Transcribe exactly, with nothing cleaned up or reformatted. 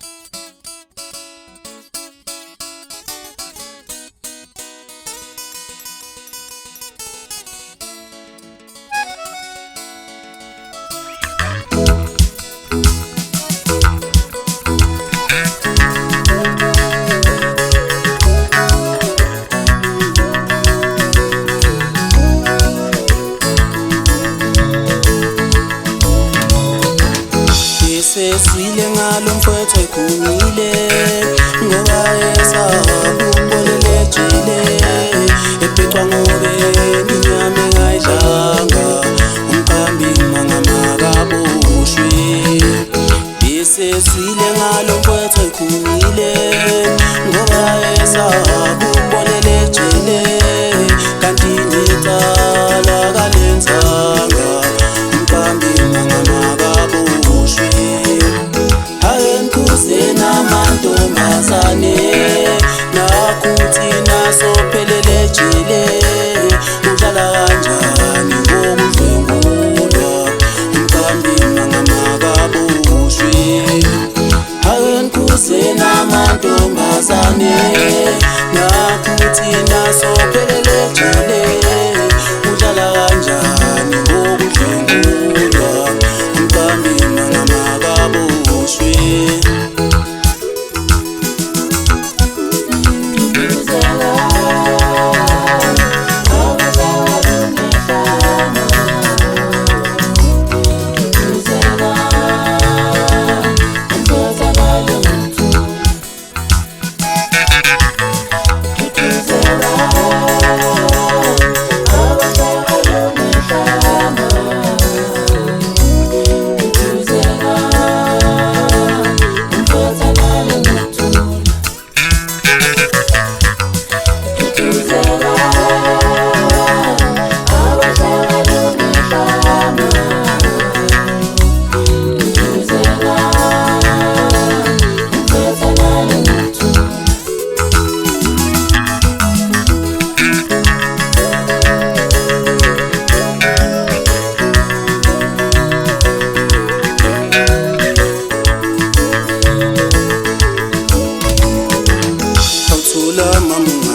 Seswile ngalo mfowethu ekhumile ngoba esakubonele ejele ephethwa ngobe inyama engayidlanga umkhambi mangamakaboshwe. Seswile ngalo mfowethu ekhumile ngoba esakubonele ejele kanti ngicala kalenzanga umkhambi mangamakaboshwe. Namantombazane nakuthi nasophelele ejele udlala kanjani ngokudlwengulwa umkhambi mangamakaboshwe. Awenkuze namantombazane nakuthi nasophelele ejele udlala kanjani ngokudlwengulwa umkhambi mangamakaboshwe. Mama